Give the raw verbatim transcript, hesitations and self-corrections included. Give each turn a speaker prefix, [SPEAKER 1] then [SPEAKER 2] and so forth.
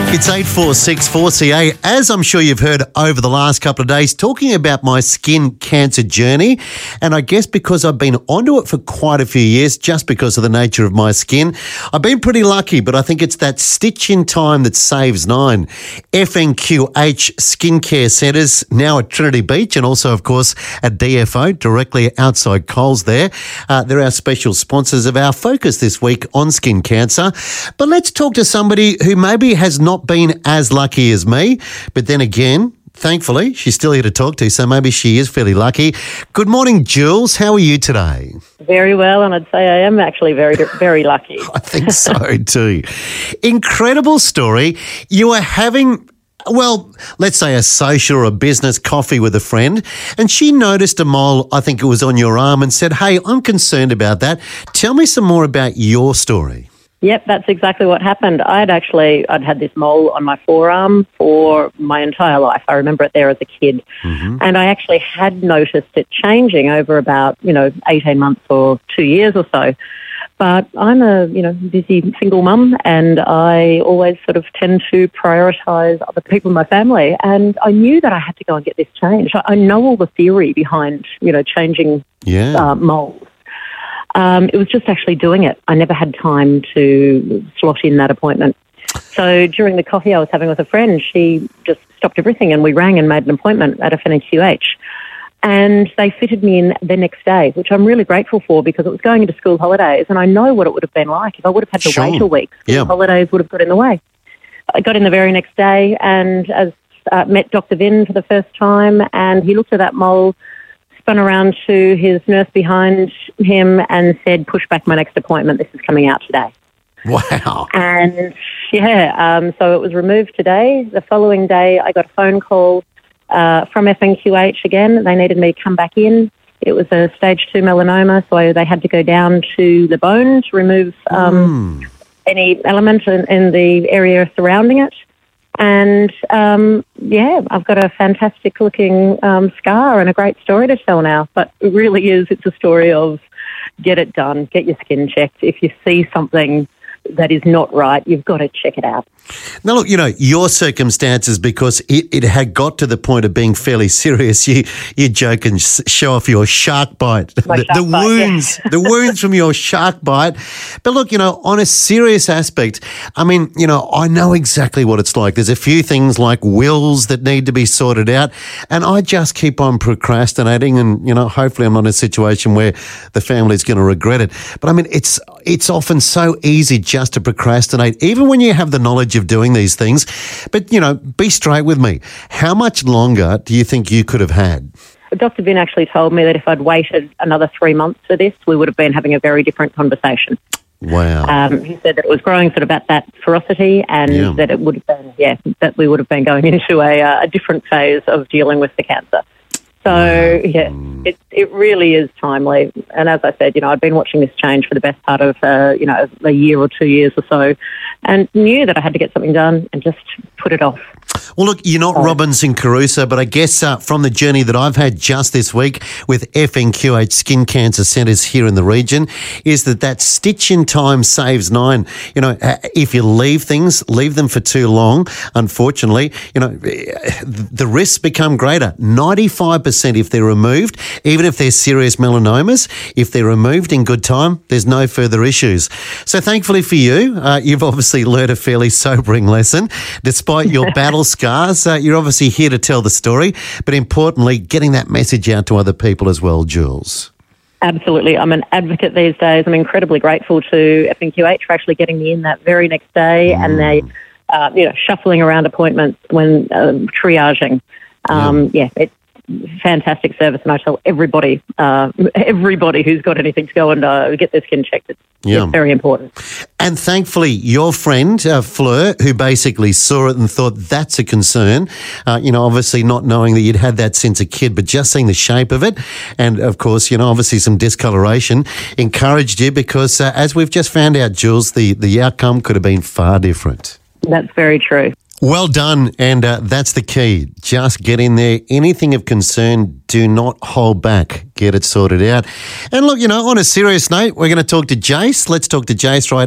[SPEAKER 1] It's eight four six four C A. As I'm sure you've heard over the last couple of days, talking about my skin cancer journey. And I guess because I've been onto it for quite a few years, just because of the nature of my skin, I've been pretty lucky, but I think it's that stitch in time that saves nine. F N Q H Skincare Centres, now at Trinity Beach, and also, of course, at D F O, directly outside Coles there. Uh, they're our special sponsors of our focus this week on skin cancer. But let's talk to somebody who maybe has not been as lucky as me, but then again, thankfully, she's still here to talk to, so maybe she is fairly lucky. Good morning, Jules. How are you today?
[SPEAKER 2] Very well, and I'd say I am actually very, very lucky.
[SPEAKER 1] I think so too. Incredible story. You were having, well, let's say a social or a business coffee with a friend, and she noticed a mole, I think it was on your arm, and said, hey, I'm concerned about that. Tell me some more about your story.
[SPEAKER 2] Yep, that's exactly what happened. I'd actually, I'd had this mole on my forearm for my entire life. I remember it there as a kid. Mm-hmm. And I actually had noticed it changing over about, you know, eighteen months or two years or so. But I'm a, you know, busy single mum, and I always sort of tend to prioritise other people in my family. And I knew that I had to go and get this changed. I know all the theory behind, you know, changing yeah. uh, moles. Um, it was just actually doing it. I never had time to slot in that appointment. So during the coffee I was having with a friend, she just stopped everything and we rang and made an appointment at F N Q H. And they fitted me in the next day, which I'm really grateful for because it was going into school holidays and I know what it would have been like if I would have had to sure. wait a week. School yeah. holidays would have got in the way. I got in the very next day and as uh, met Doctor Vin for the first time, and he looked at that mole, spun around to his nurse behind him and said, push back my next appointment. This is coming out today.
[SPEAKER 1] Wow.
[SPEAKER 2] And, yeah, um, so it was removed today. The following day, I got a phone call uh, from F N Q H again. They needed me to come back in. It was a stage two melanoma, so they had to go down to the bone to remove um, mm. any element in, in the area surrounding it. And, um, yeah, I've got a fantastic-looking um, scar and a great story to tell now. But it really is, it's a story of get it done, get your skin checked. If you see something that is not right, you've got to check it out.
[SPEAKER 1] Now, look, you know, your circumstances, because it, it had got to the point of being fairly serious, you you joke and show off your shark bite,
[SPEAKER 2] My
[SPEAKER 1] the,
[SPEAKER 2] shark
[SPEAKER 1] the
[SPEAKER 2] bite,
[SPEAKER 1] wounds,
[SPEAKER 2] yeah.
[SPEAKER 1] the wounds from your shark bite. But look, you know, on a serious aspect, I mean, you know, I know exactly what it's like. There's a few things like wills that need to be sorted out, and I just keep on procrastinating, and, you know, hopefully I'm not in a situation where the family's going to regret it. But I mean, it's it's often so easy just to procrastinate, even when you have the knowledge of doing these things. But, you know, be straight with me. How much longer do you think you could have had?
[SPEAKER 2] Doctor Vin actually told me that if I'd waited another three months for this, we would have been having a very different conversation.
[SPEAKER 1] Wow.
[SPEAKER 2] Um, he said that it was growing sort of at that ferocity and yeah. that it would have been, yeah, that we would have been going into a, uh, a different phase of dealing with the cancer. So, yeah, it it really is timely. And as I said, you know, I'd been watching this change for the best part of, uh, you know, a year or two years or so, and knew that I had to get something done and just put it off.
[SPEAKER 1] Well, look, you're not Robinson Crusoe, but I guess uh, from the journey that I've had just this week with F N Q H Skin Cancer Centres here in the region is that that stitch in time saves nine. You know, if you leave things, leave them for too long, unfortunately, you know, the risks become greater. ninety-five percent if they're removed, even if they're serious melanomas, if they're removed in good time, there's no further issues. So thankfully for you, uh, you've obviously learned a fairly sobering lesson. Despite your battle scars, uh, you're obviously here to tell the story, but importantly, getting that message out to other people as well, Jules.
[SPEAKER 2] Absolutely. I'm an advocate these days. I'm incredibly grateful to F N Q H for actually getting me in that very next day mm. and they, uh, you know, shuffling around appointments when um, triaging. Um, yeah, yeah it's fantastic service, and I tell everybody, uh, everybody who's got anything to go and uh, get their skin checked. It's, yeah. it's very important.
[SPEAKER 1] And thankfully, your friend, uh, Fleur, who basically saw it and thought that's a concern, uh, you know, obviously not knowing that you'd had that since a kid, but just seeing the shape of it, and of course, you know, obviously some discoloration, encouraged you because, uh, as we've just found out, Jules, the, the outcome could have been far different.
[SPEAKER 2] That's very true.
[SPEAKER 1] Well done, and uh, that's the key. Just get in there. Anything of concern, do not hold back. Get it sorted out. And look, you know, on a serious note, we're going to talk to Jace. Let's talk to Jace right